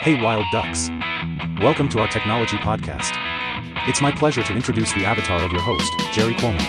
Hey Wild Ducks. Welcome to our technology podcast. It's my pleasure to introduce the avatar of your host, Jerry Coleman.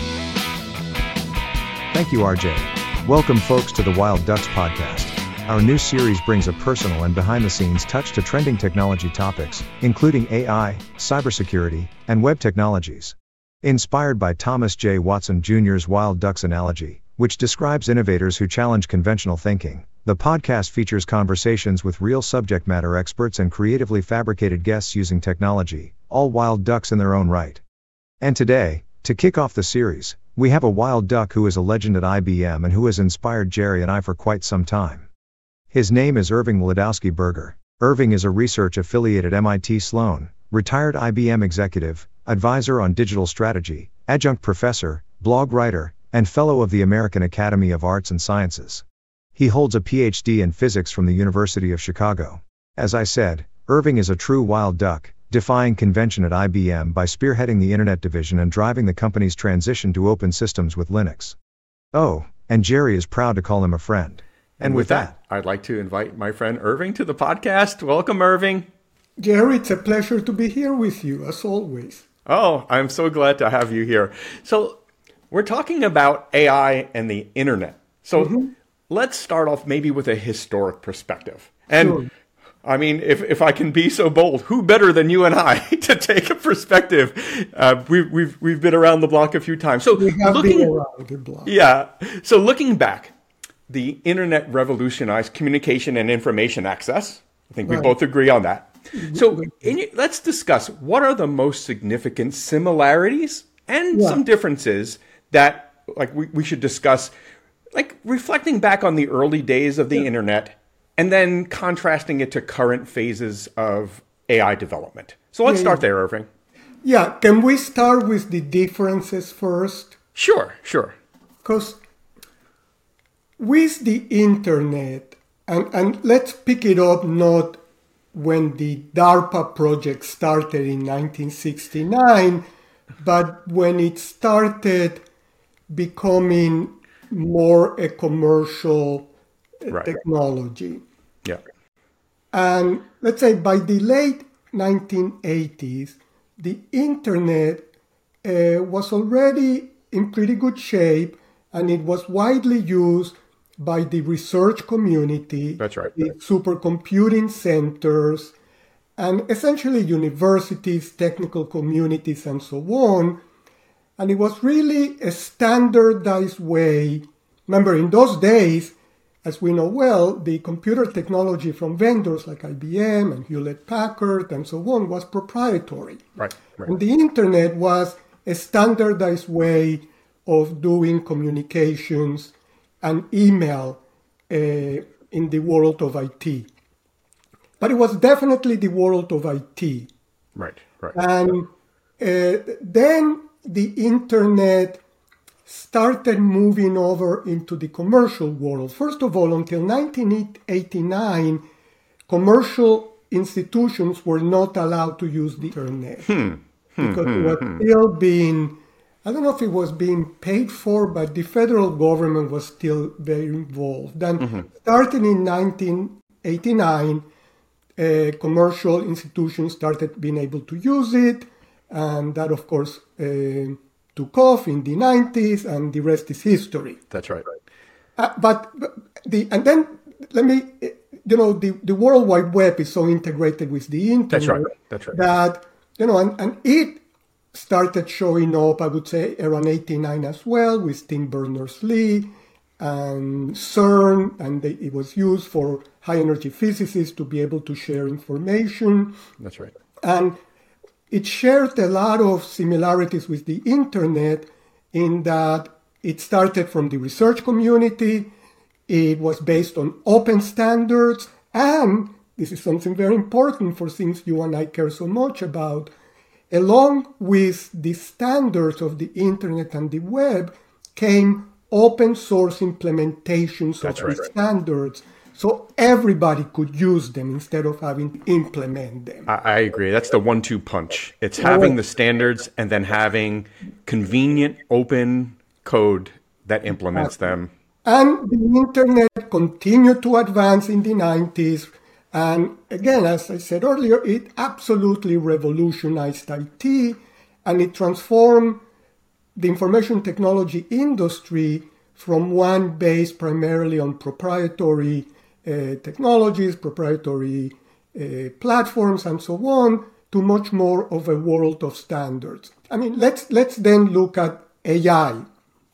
Thank you, RJ. Welcome folks to the Wild Ducks podcast. Our new series brings a personal and behind-the-scenes touch to trending technology topics, including AI, cybersecurity, and web technologies. Inspired by Thomas J. Watson Jr.'s Wild Ducks analogy, which describes innovators who challenge conventional thinking, the podcast features conversations with real subject matter experts and creatively fabricated guests using technology, all wild ducks in their own right. And today, to kick off the series, we have a wild duck who is a legend at IBM and who has inspired Jerry and I for quite some time. His name is Irving Wladowski-Berger. Irving is a research affiliate at MIT Sloan, retired IBM executive, advisor on digital strategy, adjunct professor, blog writer, and fellow of the American Academy of Arts and Sciences. He holds a PhD in physics from the University of Chicago. As I said, Irving is a true wild duck, defying convention at IBM by spearheading the Internet division and driving the company's transition to open systems with Linux. Oh, and Jerry is proud to call him a friend. And with that, I'd like to invite my friend Irving to the podcast. Welcome, Irving. Jerry, it's a pleasure to be here with you, as always. Oh, I'm so glad to have you here. So we're talking about AI and the Internet. So let's start off maybe with a historic perspective. And Sure. I mean, if I can be so bold, who better than you and I to take a perspective? We've been around the block a few times. So We have been around the block. Yeah. So looking back, the Internet revolutionized communication and information access. I think we both agree on that. So let's discuss what are the most significant similarities and some differences that we should discuss, like reflecting back on the early days of the Internet and then contrasting it to current phases of AI development. So let's start there, Irving. Yeah, can we start with the differences first? Sure. Because with the internet, and let's pick it up not when the DARPA project started in 1969, but when it started becoming more a commercial technology. Yeah. And let's say by the late 1980s, the internet was already in pretty good shape, and it was widely used by the research community, That's right. the supercomputing centers, and essentially universities, technical communities, and so on. And it was really a standardized way. Remember, in those days, as we know well, the computer technology from vendors like IBM and Hewlett-Packard and so on was proprietary. Right. And the internet was a standardized way of doing communications and email in the world of IT. But it was definitely the world of IT. Right. And then the internet started moving over into the commercial world. First of all, until 1989, commercial institutions were not allowed to use the internet because it was still being, I don't know if it was being paid for, but the federal government was still very involved. And starting in 1989, commercial institutions started being able to use it, and that, of course, took off in the 90s, and the rest is history. That's right. The World Wide Web is so integrated with the internet. That's right. That, and it started showing up, I would say, around 89 as well, with Tim Berners-Lee and CERN, and it was used for high-energy physicists to be able to share information. That's right. And it shared a lot of similarities with the internet in that it started from the research community, it was based on open standards, and this is something very important for things you and I care so much about, along with the standards of the internet and the web came open source implementations of the standards. So everybody could use them instead of having to implement them. I agree. That's the 1-2 punch. It's having the standards and then having convenient open code that implements them. And the internet continued to advance in the 90s And again, as I said earlier, it absolutely revolutionized IT, and it transformed the information technology industry from one based primarily on proprietary technologies, proprietary platforms, and so on, to much more of a world of standards. I mean, let's then look at AI.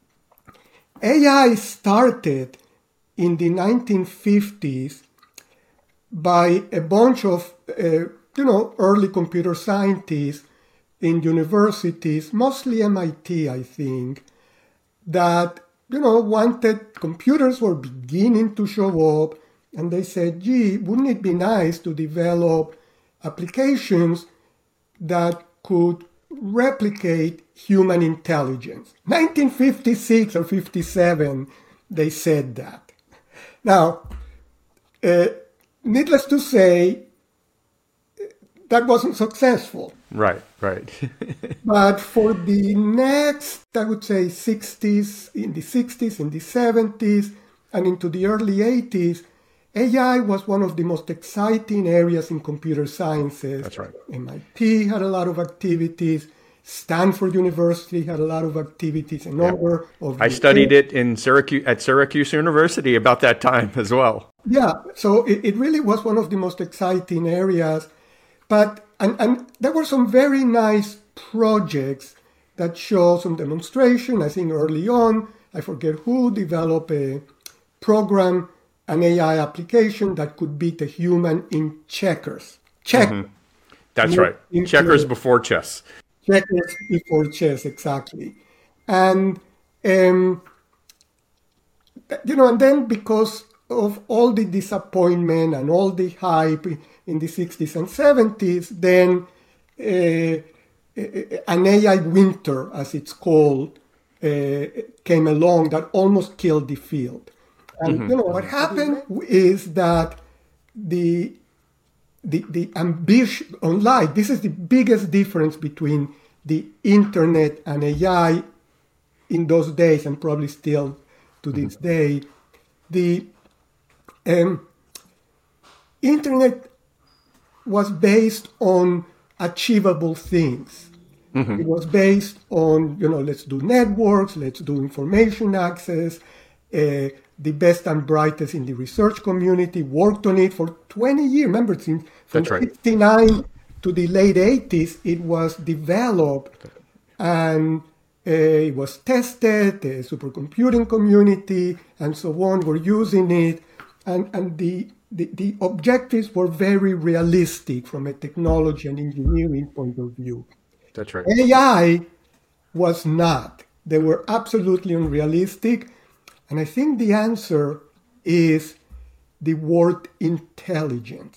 AI started in the 1950s by a bunch of, early computer scientists in universities, mostly MIT, I think, that, wanted, computers were beginning to show up, and they said, gee, wouldn't it be nice to develop applications that could replicate human intelligence? 1956 or 57, they said that. Now, needless to say, that wasn't successful. Right. But for the next, I would say, in the 60s, in the 70s, and into the early 80s, AI was one of the most exciting areas in computer sciences. That's right. MIT had a lot of activities. Stanford University had a lot of activities. I studied it in Syracuse University about that time as well. Yeah, so it really was one of the most exciting areas. But and there were some very nice projects that show some demonstration. I think early on, I forget who developed a program, an AI application that could beat a human in checkers. That's right. Checkers before chess. Checkers before chess, exactly. And, and then because of all the disappointment and all the hype in the 60s and 70s, then an AI winter, as it's called, came along that almost killed the field. And what happened is that the ambition on life, this is the biggest difference between the internet and AI in those days, and probably still to this day. The internet was based on achievable things. It was based on, let's do networks, let's do information access. The best and brightest in the research community worked on it for 20 years. Remember, from 1969 to the late 80s, it was developed and it was tested. The supercomputing community and so on were using it. And the objectives were very realistic from a technology and engineering point of view. That's right. AI was not. They were absolutely unrealistic. And I think the answer is the word intelligence.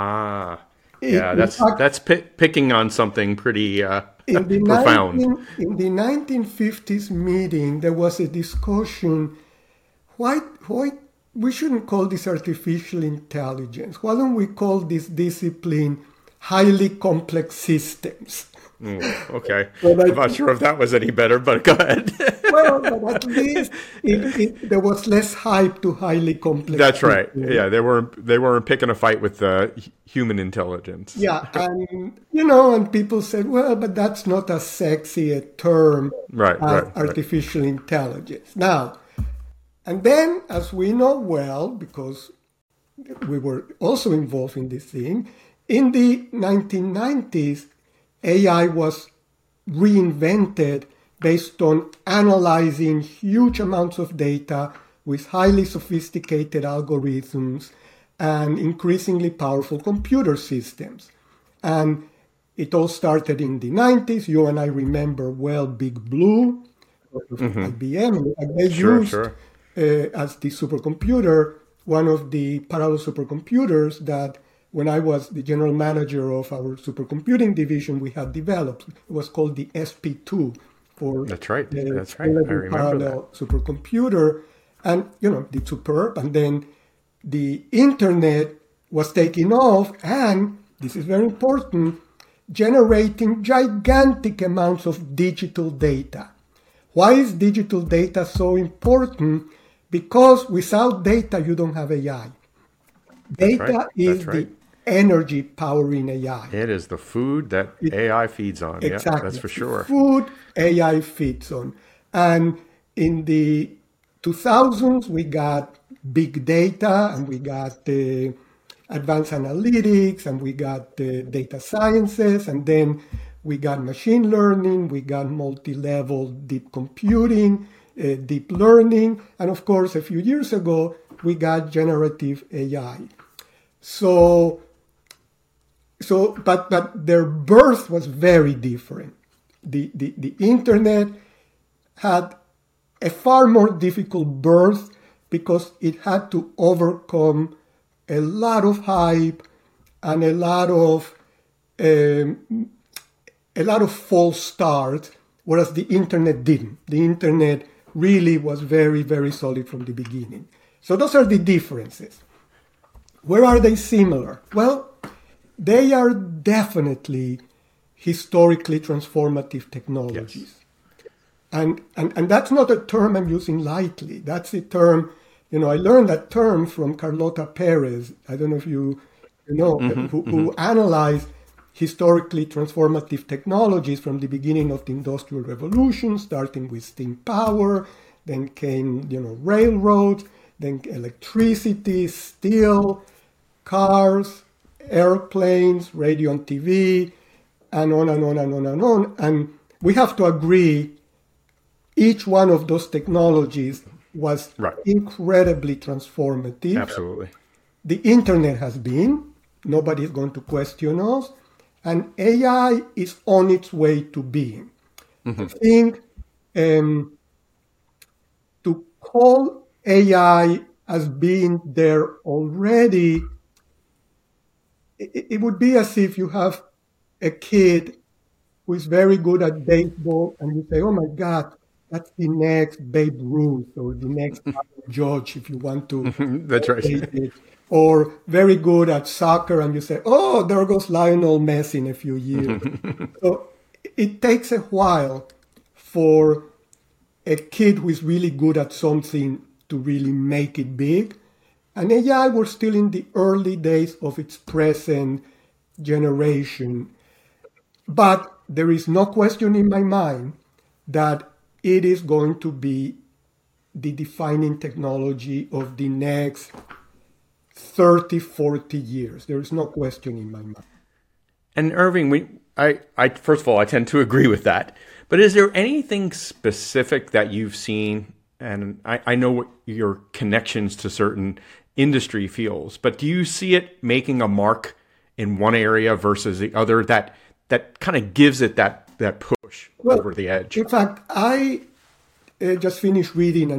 That's picking on something pretty profound. In the 1950s meeting, there was a discussion, why we shouldn't call this artificial intelligence. Why don't we call this discipline highly complex systems? Okay. I'm not sure if that was any better, but go ahead. Well, but at least there was less hype to highly complex. That's right. Yeah, they weren't picking a fight with human intelligence. Yeah, and and people said, well, but that's not as sexy a term as artificial intelligence. Now, and then, as we know well, because we were also involved in this thing, in the 1990s, AI was reinvented based on analyzing huge amounts of data with highly sophisticated algorithms and increasingly powerful computer systems. And it all started in the 90s. You and I remember well Big Blue, IBM. And they used as the supercomputer, one of the parallel supercomputers that when I was the general manager of our supercomputing division, we had developed. It was called the SP2 for That's right. I remember parallel supercomputer, and did superb. And then the internet was taking off, and this is very important, generating gigantic amounts of digital data. Why is digital data so important? Because without data, you don't have AI. Data is right. the energy powering AI. It is the food that AI feeds on. Exactly. Yeah, that's for sure. Food AI feeds on. And in the 2000s, we got big data, and we got the advanced analytics, and we got the data sciences, and then we got machine learning, we got multi-level deep computing, deep learning, and of course, a few years ago, we got generative AI. But their birth was very different. The internet had a far more difficult birth because it had to overcome a lot of hype and a lot of false starts, whereas the internet didn't. The internet really was very, very solid from the beginning. So those are the differences. Where are they similar? Well, they are definitely historically transformative technologies. Yes. And that's not a term I'm using lightly. That's a term, I learned that term from Carlota Perez. I don't know if you know, who analyzed historically transformative technologies from the beginning of the Industrial Revolution, starting with steam power, then came, railroads, then electricity, steel, cars, airplanes, radio and TV, and on and on and on and on. And we have to agree, each one of those technologies was incredibly transformative. Absolutely. The internet has been. Nobody is going to question us. And AI is on its way to being. I think to call AI as being there already, it would be as if you have a kid who is very good at baseball and you say, oh my God, that's the next Babe Ruth or the next George, if you want to. That's right. It. Or very good at soccer and you say, oh, there goes Lionel Messi in a few years. So it takes a while for a kid who is really good at something to really make it big. And AI, we're still in the early days of its present generation. But there is no question in my mind that it is going to be the defining technology of the next 30, 40 years. There is no question in my mind. And Irving, I first of all, I tend to agree with that. But is there anything specific that you've seen? And I know what your connections to certain industry fields, but do you see it making a mark in one area versus the other that kind of gives it that push over the edge? In fact, I just finished reading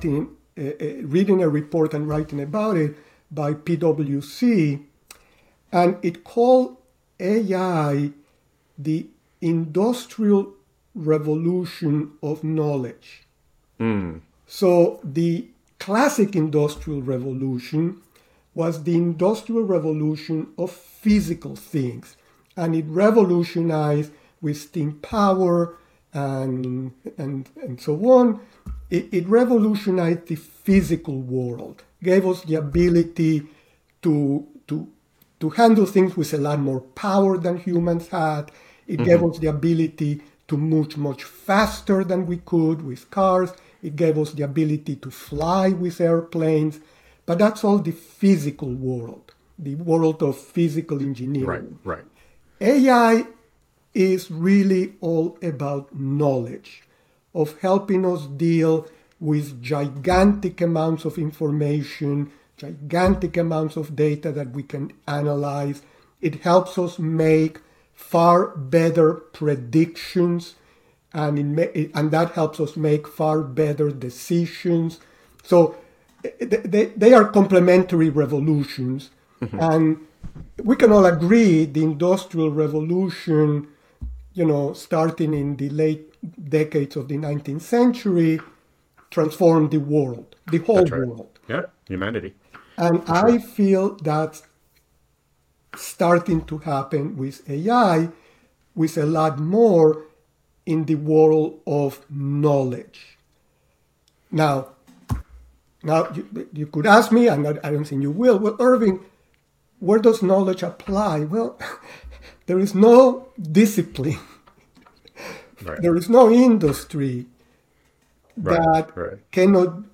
a report and writing about it by PwC, and it called AI the industrial revolution of knowledge. So the classic industrial revolution was the industrial revolution of physical things, and it revolutionized with steam power and so on. It revolutionized the physical world, gave us the ability to handle things with a lot more power than humans had. It gave us the ability to move much faster than we could with cars. It gave us the ability to fly with airplanes. But that's all the physical world, the world of physical engineering. Right. AI is really all about knowledge, of helping us deal with gigantic amounts of information, gigantic amounts of data that we can analyze. It helps us make far better predictions, and that helps us make far better decisions. So they are complementary revolutions. And we can all agree the Industrial Revolution, starting in the late decades of the 19th century, transformed the world, the whole world. Yeah, humanity. And I feel that's starting to happen with AI, with a lot more in the world of knowledge. Now you could ask me, and I don't think you will, well, Irving, where does knowledge apply? Well, there is no discipline. Right. There is no industry that cannot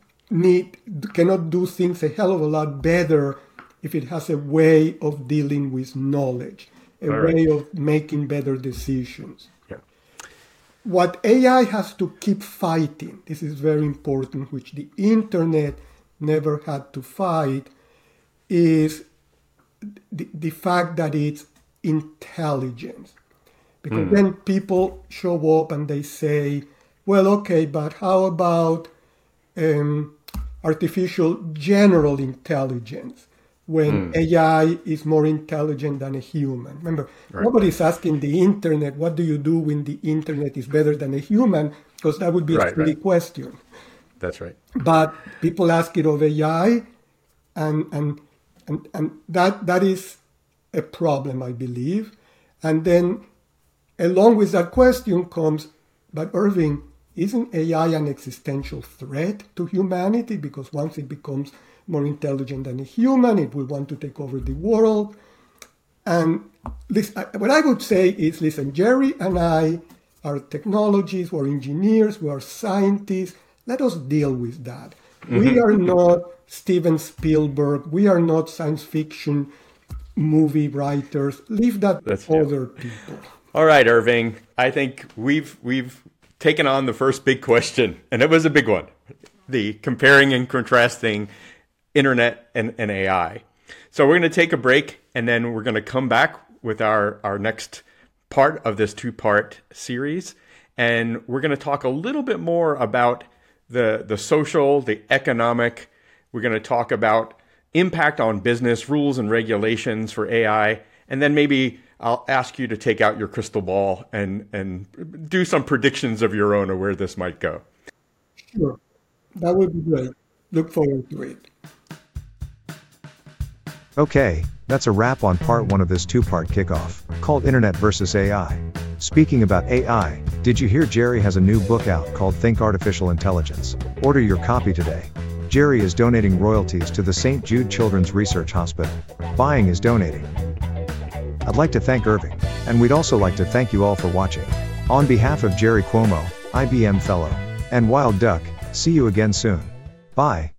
do things a hell of a lot better if it has a way of dealing with knowledge, a way of making better decisions. Yeah. What AI has to keep fighting, this is very important, which the internet never had to fight, is the fact that it's intelligence. Because then people show up and they say, well, okay, but how about artificial general intelligence when AI is more intelligent than a human? Remember, nobody's asking the internet, what do you do when the internet is better than a human? Because that would be a silly question. That's right. But people ask it of AI, and that is a problem, I believe. And then along with that question comes, but Irving, isn't AI an existential threat to humanity? Because once it becomes more intelligent than a human, it will want to take over the world. And what I would say is, listen, Jerry and I are technologists, we're engineers, we are scientists. Let us deal with that. We are not Steven Spielberg. We are not science fiction movie writers. Leave that to other people. All right, Irving. I think we've taken on the first big question, and it was a big one: the comparing and contrasting internet and AI. So we're going to take a break, and then we're going to come back with our next part of this two-part series, and we're going to talk a little bit more about the social, the economic. We're going to talk about impact on business, rules and regulations for AI, and then maybe I'll ask you to take out your crystal ball and do some predictions of your own of where this might go. Sure. That would be great. Look forward to it. Okay, that's a wrap on part 1 of this two-part kickoff, called Internet versus AI. Speaking about AI, did you hear Jerry has a new book out called Think Artificial Intelligence? Order your copy today. Jerry is donating royalties to the St. Jude Children's Research Hospital. Buying is donating. I'd like to thank Irving, and we'd also like to thank you all for watching. On behalf of Jerry Cuomo, IBM Fellow, and Wild Duck, see you again soon. Bye.